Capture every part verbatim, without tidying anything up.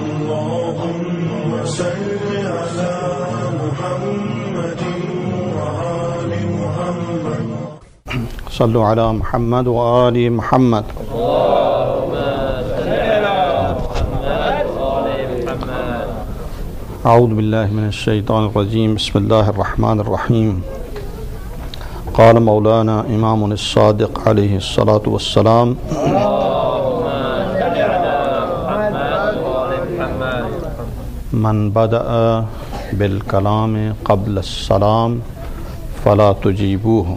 اللهم صل على محمد وآل محمد صلوا على محمد وآل محمد أعوذ بالله من الشيطان الرجيم بسم الله الرحمن الرحيم قال مولانا إمام الصادق عليه الصلاة والسلام من بدأ بالكلام قبل السلام فلا تجيبوه.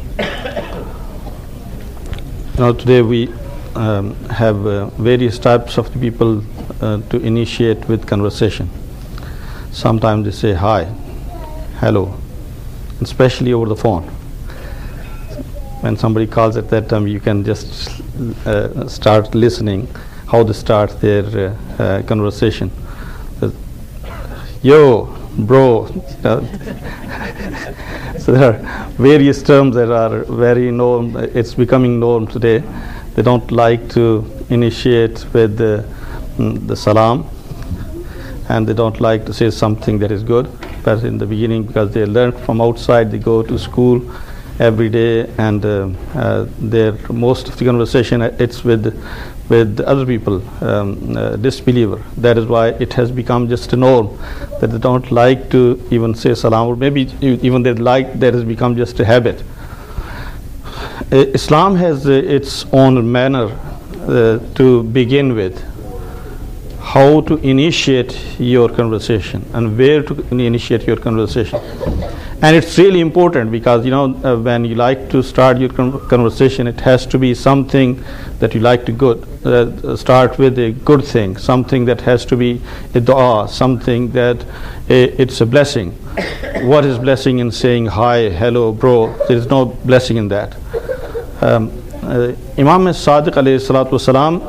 Now today we um, have uh, various types of people uh, to initiate with conversation. Sometimes they say hi, hello, especially over the phone. When somebody calls at that time, you can just uh, start listening how they start their uh, uh, conversation. Uh, Yo, bro. Uh, so there are various terms that are very norm. It's becoming norm today. They don't like to initiate with the, the salam, and they don't like to say something that is good. But in the beginning, because they learn from outside, they go to school every day, and uh, uh, their most of the conversation it's with with other people, um, uh, disbeliever. That is why it has become just a norm that they don't like to even say salam, or maybe even they like that has become just a habit. Uh, Islam has uh, its own manner uh, to begin with, how to initiate your conversation and where to initiate your conversation. And it's really important because, you know, uh, when you like to start your con- conversation, it has to be something that you like to good, uh, start with a good thing, something that has to be a dua, something that uh, it's a blessing. What is blessing in saying hi, hello, bro? There is no blessing in that. Um, uh, Imam Sadiq alayhi salatu wasalam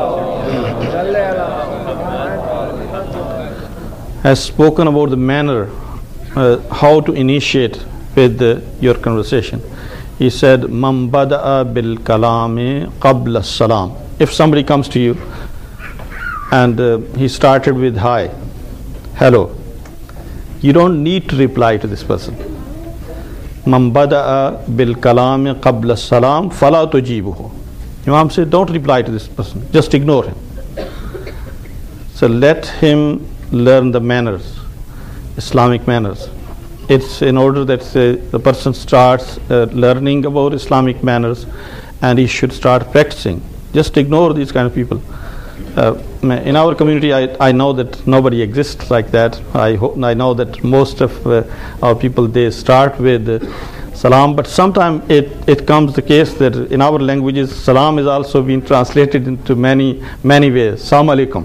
has spoken about the manner uh, how to initiate with uh, your conversation. He said, "Man bada'a bil kalami qabla salam." If somebody comes to you and uh, he started with hi, hello, you don't need to reply to this person. Man bada'a bil kalami qabla salam fala tujibuhu. Imam said, don't reply to this person, just ignore him. So let him learn the manners, Islamic manners. It's in order that uh, the person starts uh, learning about Islamic manners, and he should start practicing. Just ignore these kind of people. Uh, in our community, I, I know that nobody exists like that. I hope I know that most of uh, our people, they start with uh, salam, but sometimes it, it comes the case that in our languages, salam is also being translated into many, many ways. Assalamu alaikum.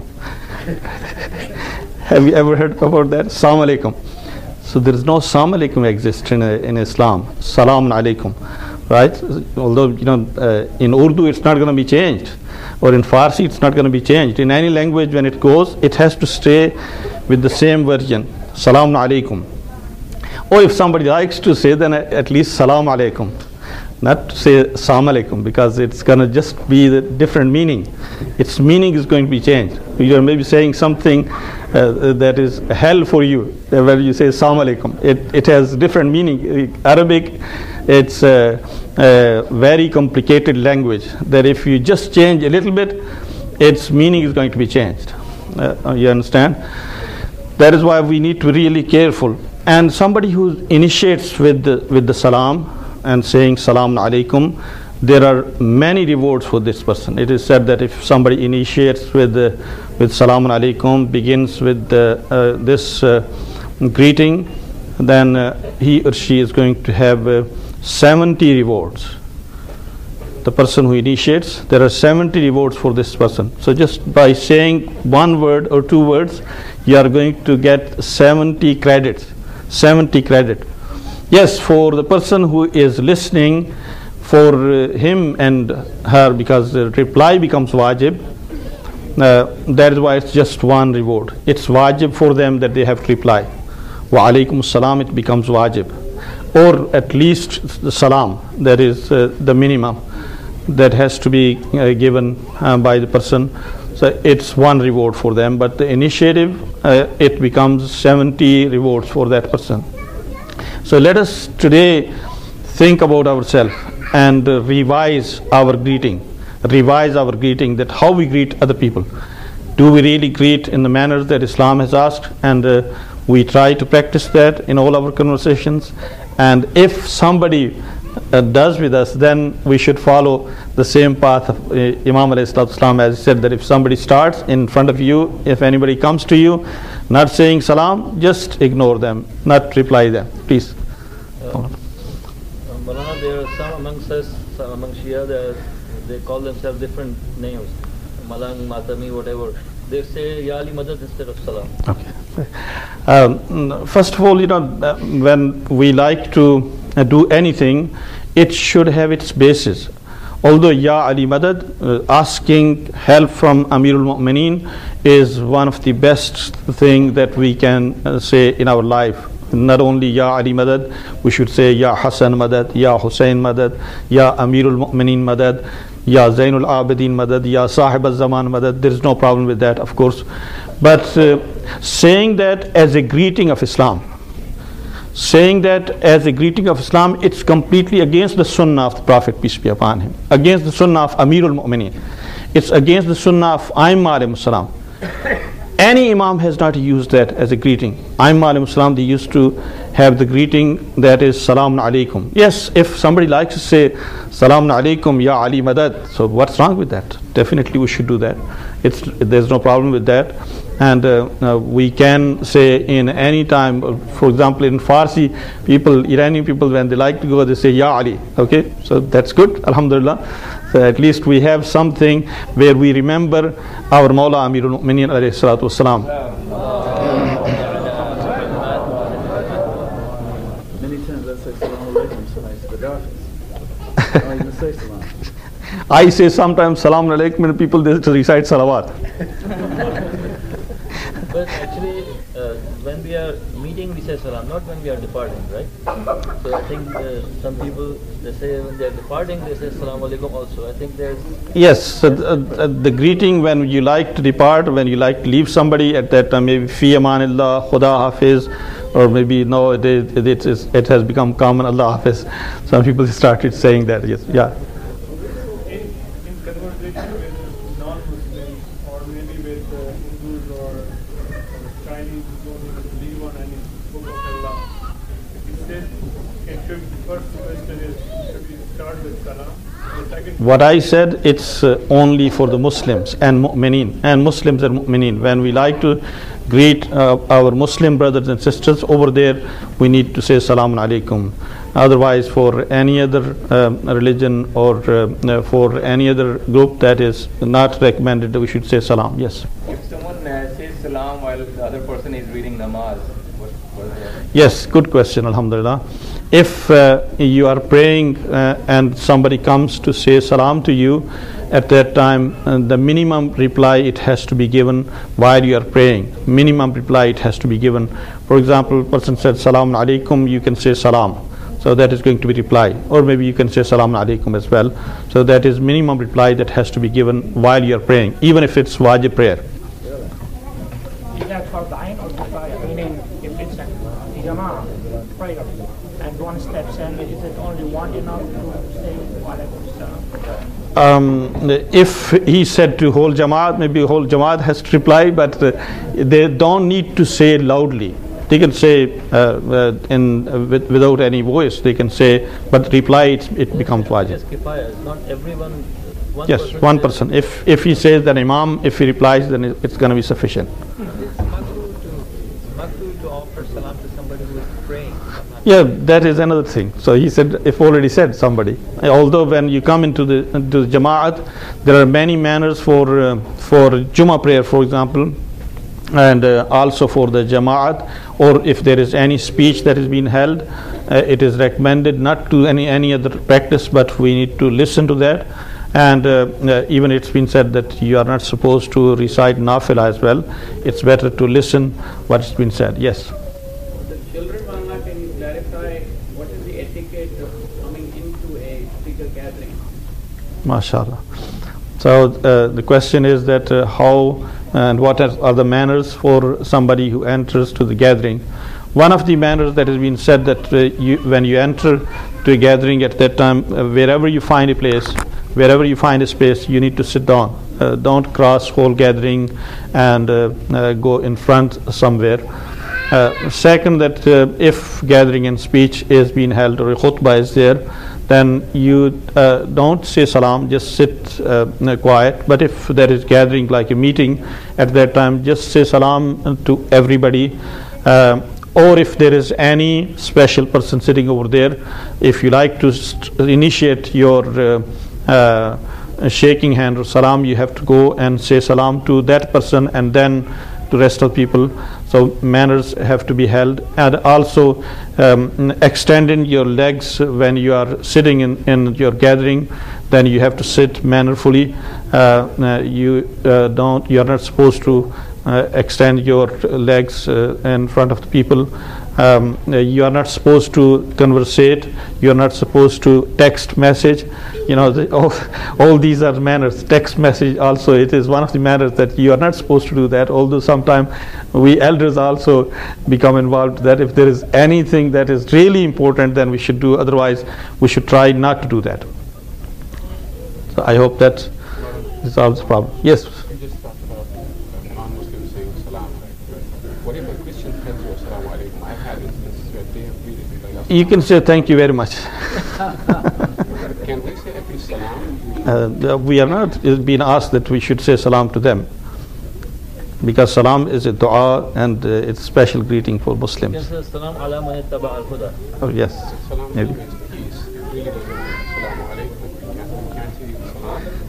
Have you ever heard about that? Assalamu alaikum. So there is no Assalamu alaikum exists in, uh, in Islam. Salamun alaikum, right? Although, you know, uh, in Urdu it's not going to be changed, or in Farsi it's not going to be changed. In any language, when it goes, it has to stay with the same version. Salamun alaikum. Or if somebody likes to say, then at least Salaam alaikum. Not to say Assalamu alaikum, because it's going to just be the different meaning. Its meaning is going to be changed. You are maybe saying something uh, that is hell for you, where you say Assalamu alaikum. It, it has different meaning. Arabic, it's a, a very complicated language that if you just change a little bit, its meaning is going to be changed. Uh, you understand? That is why we need to be really careful. And somebody who initiates with the, with the salam and saying Salaam alaikum, there are many rewards for this person. It is said that if somebody initiates with uh, with Salaam alaikum, begins with uh, uh, this uh, greeting, then uh, he or she is going to have uh, seventy rewards. The person who initiates, there are seventy rewards for this person. So just by saying one word or two words, you are going to get seventy credits. seventy credit. Yes, for the person who is listening, for uh, him and her, because the reply becomes wajib, uh, that is why it's just one reward. It's wajib for them that they have to reply. Wa alaikum salam, it becomes wajib. Or at least the salam, that is uh, the minimum that has to be uh, given uh, by the person. So So it's one reward for them, but the initiative, uh, it becomes seventy rewards for that person. So let us today think about ourselves and uh, revise our greeting, revise our greeting, that how we greet other people. Do we really greet in the manner that Islam has asked? And uh, we try to practice that in all our conversations. And if somebody uh, does with us, then we should follow the same path of uh, Imam alayhi salatu wasalam, as he said, that if somebody starts in front of you, if anybody comes to you not saying salam, just ignore them, not reply them. Please. Uh, Malana, there are some amongst us, some among Shia, that they call themselves different names, Malang, Matami, whatever. They say Ya Ali Madad instead of salam. Okay. Um, first of all, you know, uh, when we like to uh, do anything, it should have its basis. Although Ya Ali Madad, uh, asking help from Amirul Mu'mineen is one of the best thing that we can uh, say in our life. Not only Ya Ali Madad, we should say Ya Hassan Madad, Ya Hussein Madad, Ya Amirul Mu'mineen Madad, Ya Zainul Abidin Madad, Ya Sahib al-Zaman Madad. There is no problem with that, of course. But uh, saying that as a greeting of Islam, saying that as a greeting of Islam, it's completely against the sunnah of the Prophet, peace be upon him, against the sunnah of Amirul Mu'mineen. It's against the sunnah of Aimma alayhi salam. Any Imam has not used that as a greeting. Aimma alayhi salam, they used to have the greeting that is Salamun Alaikum. Yes, if somebody likes to say Salamun Alaikum Ya Ali Madad, so what's wrong with that? Definitely we should do that. It's, there's no problem with that. And uh, uh, we can say in any time, uh, for example in Farsi, people, Iranian people, when they like to go, they say Ya Ali. Okay, so that's good, Alhamdulillah. So at least we have something where we remember our Mawla Amirul Mu'mineen alayhi salatu wasalam. Many times I say Salaam Alaikum, so I say the darkness. I even say Salam. I say sometimes Salam Alaikum and people they recite Salawat. But actually, uh, when we are meeting, we say salam, not when we are departing, right? So I think uh, some people, they say when they are departing, they say salam alaikum also. I think there's... Yes, so the, uh, the greeting when you like to depart, when you like to leave somebody at that time, maybe Fi Amanillah, Khuda Hafiz, or maybe no, it, it, it, is, it has become common, Allah Hafiz. Some people started saying that, yes, yeah. In, in conversation with non-Muslims or maybe with uh, Hindus or, or Chinese who don't even believe on any book of Allah, he said it should, first question is, should we start with salam? The second What I said, it's uh, only for the Muslims and mu'mineen, and Muslims and mu'mineen. When we like to greet uh, our Muslim brothers and sisters over there, we need to say Salamun Alaikum. Otherwise, for any other um, religion or uh, for any other group, that is not recommended that we should say Salam. Yes. If someone uh, says salam while the other person is reading namaz, what, what is that? Yes, good question, Alhamdulillah. If uh, you are praying uh, and somebody comes to say salam to you, at that time uh, the minimum reply it has to be given while you are praying. Minimum reply it has to be given. For example, person said Salamun Alaikum, you can say salam. So that is going to be reply. Or maybe you can say Salamun Alaikum as well. So that is minimum reply that has to be given while you are praying, even if it's wajib prayer. Is that for the ayn or kifaya? Meaning, if it's a jama'ah prayer and one steps in, is it only one enough to say wa alaikum salam? Um, if he said to whole Jamaat, maybe whole Jamaat has to reply, but uh, they don't need to say loudly. They can say uh, uh, in uh, with, without any voice. They can say, but reply it, it becomes wajib. Just kifaya, it's not everyone. One Yes, person one says- person. If if he says that Imam, if he replies, then it- it's going to be sufficient. It's makruh to, makruh to offer salam to somebody who is praying. Yeah, that is another thing. So he said, if already said somebody. Although when you come into the into the Jamaat, there are many manners for uh, for Jummah prayer, for example, and uh, also for the Jamaat. Or if there is any speech that is being held, uh, it is recommended not to any any other practice, but we need to listen to that. And uh, uh, even it's been said that you are not supposed to recite nafila as well. It's better to listen what's been said. Yes. The children, Mala, can you clarify what is the etiquette of coming into a speaker gathering? MashaAllah. So uh, the question is that uh, how and what are, are the manners for somebody who enters to the gathering. One of the manners that has been said that uh, you, when you enter to a gathering at that time, uh, wherever you find a place, wherever you find a space, you need to sit down. Uh, don't cross whole gathering and uh, uh, go in front somewhere. Uh, second, that uh, if gathering and speech is being held or a khutbah is there, then you uh, don't say salam, just sit uh, quiet. But if there is gathering like a meeting, at that time just say salam to everybody. Uh, or if there is any special person sitting over there, if you like to st- initiate your uh, uh, shaking hand or salam, you have to go and say salam to that person and then to rest of people. So manners have to be held, and also um, extending your legs when you are sitting in, in your gathering, then you have to sit mannerfully. Uh, uh, you uh, don't you are not supposed to uh, extend your legs uh, in front of the people. Um, uh, you are not supposed to conversate, you are not supposed to text message. You know, the, all, all these are manners. Text message also, it is one of the manners that you are not supposed to do that, although sometimes we elders also become involved that if there is anything that is really important, then we should do, otherwise we should try not to do that. So I hope that resolves the problem. Yes? You just talked about non-Muslims saying salam. What if a Christian tells you assalamu alaikum? I've had instances where they have greeted me. You can say thank you very much. Can we say at least salam? Uh, we are not being asked that we should say salam to them, because salam is a dua and uh, it's a special greeting for Muslims. Yes, salam ala man ittaba al-huda. Oh yes, Salam maybe. means peace. It really doesn't mean